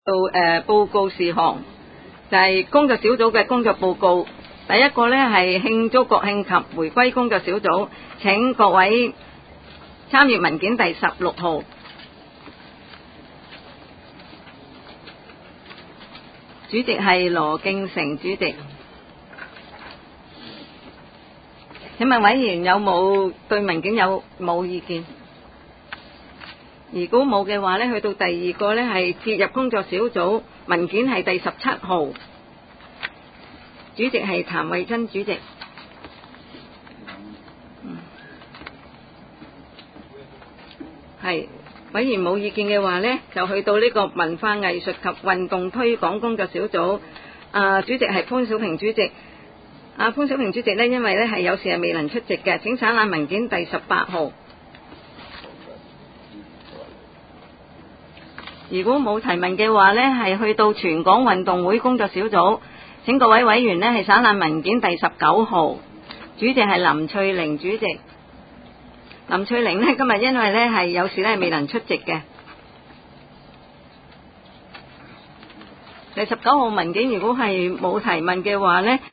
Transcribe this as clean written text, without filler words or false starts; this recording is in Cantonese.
到報告事項，就係工作小組嘅工作報告。第一個呢係慶祝國慶及回歸工作小組，請各位參閱文件第16號。主席係羅敬成主席。請問委員有冇對文件有冇意見？如果冇嘅話呢，去到第二個呢係接入工作小組，文件係第17號。主席係譚慧珍主席。係委員冇意見嘅話呢，就去到呢個文化藝術及運動推廣工作小組。主席係潘小平主席。潘小平主席呢，因為呢係有事係未能出席嘅，請省覽文件第18號。如果冇提問嘅話呢，係去到全港運動會工作小組，請各位委員呢係省覽文件第19號。主席係林翠玲主席。林翠玲呢，今日因為呢係有事呢未能出席嘅。第19號文件如果係冇提問嘅話呢。